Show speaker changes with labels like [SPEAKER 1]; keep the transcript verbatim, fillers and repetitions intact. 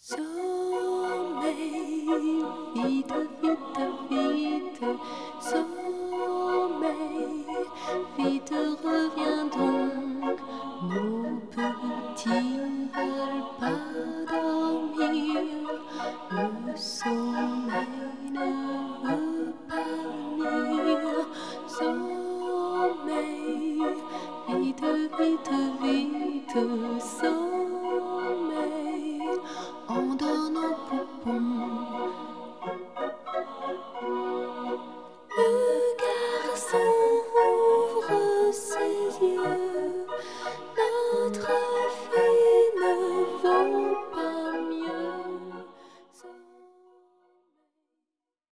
[SPEAKER 1] Sommeil, vite, vite, vite, sommeil, vite reviens donc, nos petits veulent pas dormir, le sommeil ne veut pas venir, sommeil, vite, vite, vite, sommeil, endors nos poupons. Le garçon